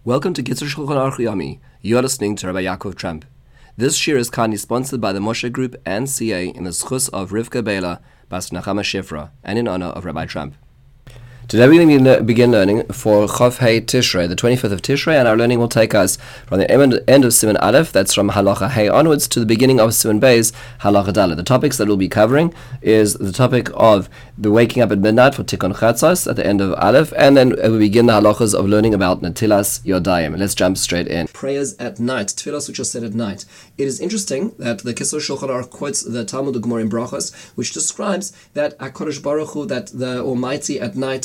Welcome to Kitzur Shulchan Aruch Yomi. You are listening to Rabbi Yaakov Trump. This shir is kindly sponsored by the Moshe Group and CA in the schus of Rivka Bela, Bas Nachama Shifra, and in honor of Rabbi Trump. Today we're going to begin learning for Chof Hei Tishrei, the 25th of Tishrei, and our learning will take us from the end of Siman Aleph, that's from Halacha Hei onwards, to the beginning of Siman Beis, Halacha Dalet. The topics that we'll be covering is the topic of the waking up at midnight for Tikkun Chatzos at the end of Aleph, and then we begin the halachas of learning about Natilas Yodayim. Let's jump straight in. Prayers at night, tefillos which are said at night. It is interesting that the Kitzur Shulchan Aruch quotes the Talmud Gemara in Brachos, which describes that HaKadosh Baruch Hu, that the Almighty at night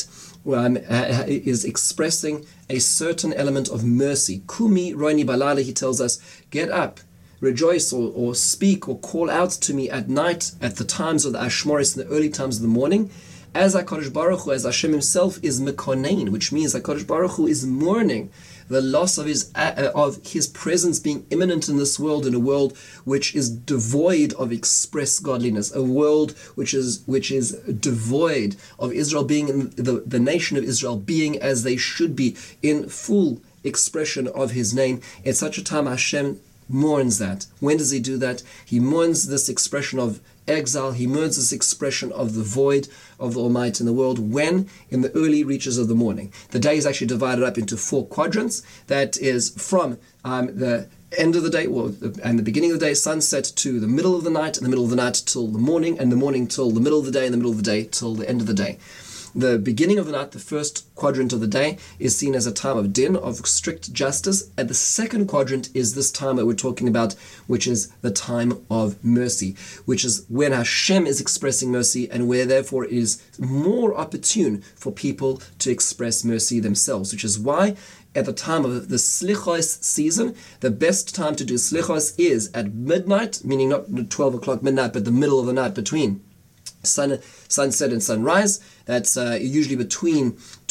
is expressing a certain element of mercy. Kumi Roini Balala, he tells us, get up, rejoice or speak or call out to me at night, at the times of the Ashmoris, in the early times of the morning, as HaKadosh Baruch Hu, as Hashem himself is Mekonein, which means HaKadosh Baruch Hu is mourning the loss of his presence being imminent in this world, in a world which is devoid of express godliness, a world which is devoid of Israel being in the nation of Israel being as they should be in full expression of his name. At such a time, Hashem mourns that. When does he do that? He mourns this expression of exile. He mourns this expression of the void of the Almighty in the world when, in the early reaches of the morning. The day is actually divided up into 4 quadrants. That is from the end of the day, and the beginning of the day, sunset, to the middle of the night, and the middle of the night till the morning, and the morning till the middle of the day, and the middle of the day till the end of the day. The beginning of the night, the first quadrant of the day, is seen as a time of din, of strict justice. And the second quadrant is this time that we're talking about, which is the time of mercy, which is when Hashem is expressing mercy and where therefore it is more opportune for people to express mercy themselves, which is why at the time of the Slichos season, the best time to do Slichos is at midnight, meaning not 12 o'clock midnight, but the middle of the night between sunset and sunrise. That's usually between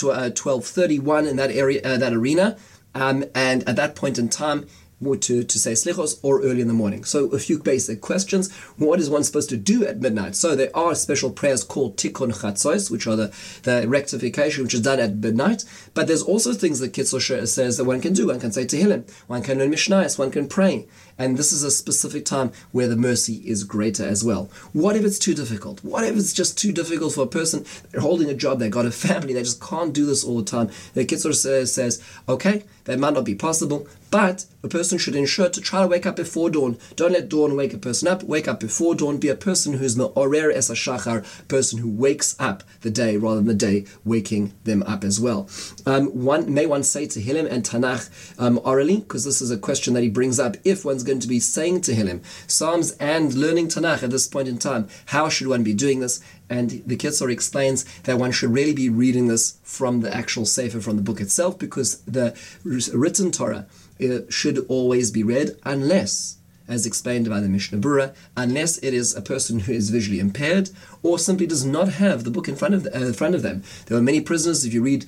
12:31 in that area, that arena, and at that point in time, to say slichos, or early in the morning. So a few basic questions. What is one supposed to do at midnight? So there are special prayers called Tikkun Chatzos, which are the rectification, which is done at midnight. But there's also things that Kitzur says that one can do. One can say Tehillim, one can learn Mishnayos, one can pray. And this is a specific time where the mercy is greater as well. What if it's too difficult? What if it's just too difficult for a person? They're holding a job, they've got a family, they just can't do this all the time. The Kitzur says, okay, that might not be possible, but a person should ensure to try to wake up before dawn. Don't let dawn wake a person up. Wake up before dawn. Be a person who's me'orer es hashachar, person who wakes up the day rather than the day waking them up as well. One say Tehillim and Tanakh orally, because this is a question that he brings up. If one's going to be saying Tehillim, Psalms, and learning Tanakh at this point in time, how should one be doing this? And the Kitzur explains that one should really be reading this from the actual Sefer, from the book itself, because the written Torah should always be read unless, as explained by the Mishnah Berurah, unless it is a person who is visually impaired or simply does not have the book in front of them. There are many prisoners. If you read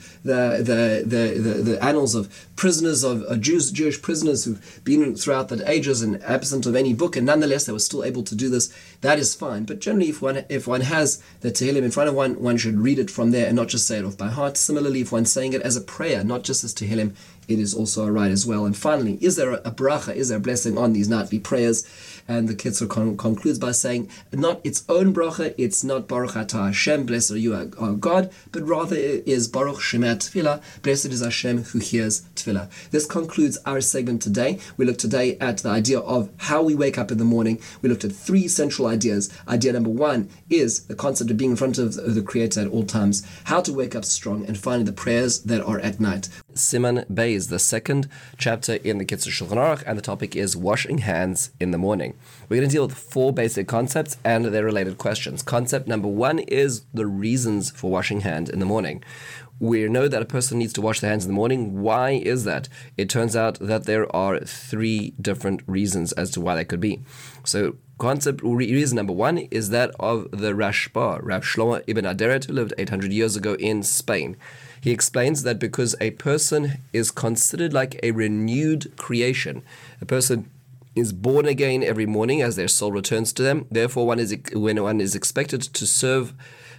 the annals of prisoners, of Jewish prisoners who've been throughout the ages and absent of any book, and nonetheless they were still able to do this, that is fine. But generally, if one has the Tehillim in front of one should read it from there and not just say it off by heart. Similarly, if one's saying it as a prayer, not just as Tehillim, it is also a right as well. And finally, is there a bracha, is there a blessing on these nightly prayers? And the Kitzur concludes by saying, not its own bracha, it's not Baruch Atah Hashem, blessed are you, our God, but rather it is Baruch Shemeh Tefillah, blessed is Hashem who hears Tefillah. This concludes our segment today. We looked today at the idea of how we wake up in the morning. We looked at 3 central ideas. Idea number 1 is the concept of being in front of the Creator at all times, how to wake up strong, and finally the prayers that are at night. Siman Beis, the second chapter in the Kitzur Shulchan Aruch, and the topic is washing hands in the morning. We're going to deal with 4 basic concepts and their related questions. Concept number 1 is the reasons for washing hands in the morning. We know that a person needs to wash their hands in the morning. Why is that? It turns out that there are 3 different reasons as to why that could be. So reason number 1 is that of the Rashba, Rav Shlomo ibn Aderet, who lived 800 years ago in Spain. He explains that because a person is considered like a renewed creation, a person is born again every morning as their soul returns to them. Therefore, when one is expected to serve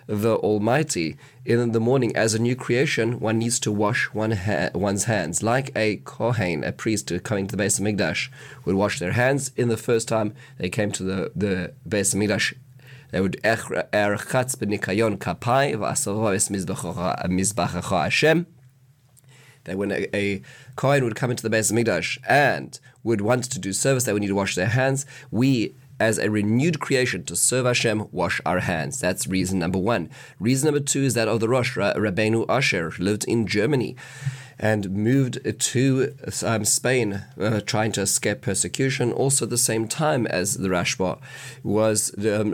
the Almighty in the morning as a new creation, one needs to wash one's hands. Like a Kohen, a priest coming to the Beis Hamikdash, would wash their hands in the first time they came to the Beis Hamikdash. They would erchatz b'nikayon kapai v'asavo es mizbachacha Hashem. That when a Kohen would come into the Beis Hamikdash and would want to do service, they would need to wash their hands. We, as a renewed creation to serve Hashem, wash our hands. That's reason number one. Reason number two is that of the Rosh, Rabbeinu Asher, lived in Germany and moved to Spain, trying to escape persecution. Also at the same time as the Rashba was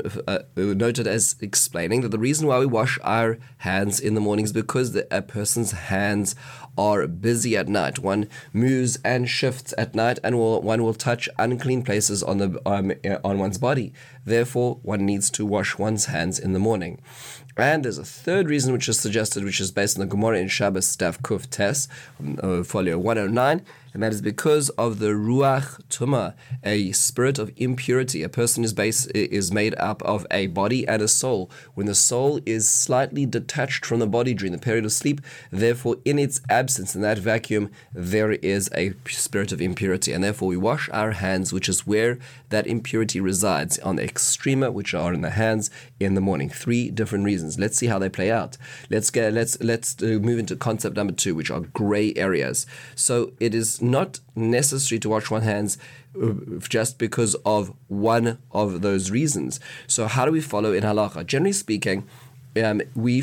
noted as explaining that the reason why we wash our hands in the morning is because a person's hands are busy at night. One moves and shifts at night, and one will touch unclean places on one's body. Therefore, one needs to wash one's hands in the morning. And there's a third reason which is suggested, which is based on the Gemara in Shabbos Daf Kuf Tes, folio 109, and that is because of the Ruach Tumah, a spirit of impurity. A person is made up of a body and a soul. When the soul is slightly detached from the body during the period of sleep, therefore in its absence, in that vacuum, there is a spirit of impurity. And therefore we wash our hands, which is where that impurity resides, on the extrema, which are in the hands, in the morning. 3 different reasons. Let's see how they play out. Let's move into concept number 2, which are gray areas. So it is not necessary to wash one's hands just because of one of those reasons. So how do we follow in halacha? Generally speaking, we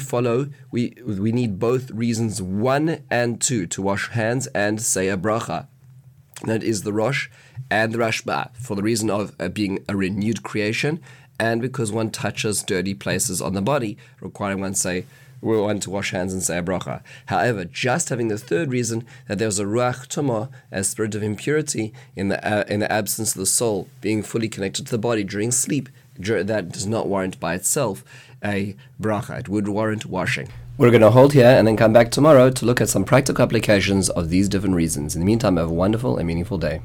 need both reasons 1 and 2 to wash hands and say a bracha. That is the Rosh and the Rashba, for the reason of being a renewed creation, and because one touches dirty places on the body, requiring one to wash hands and say a bracha. However, just having the third reason, that there's a ruach tumah, a spirit of impurity, in the absence of the soul, being fully connected to the body during sleep, that does not warrant by itself a bracha. It would warrant washing. We're going to hold here and then come back tomorrow to look at some practical applications of these different reasons. In the meantime, have a wonderful and meaningful day.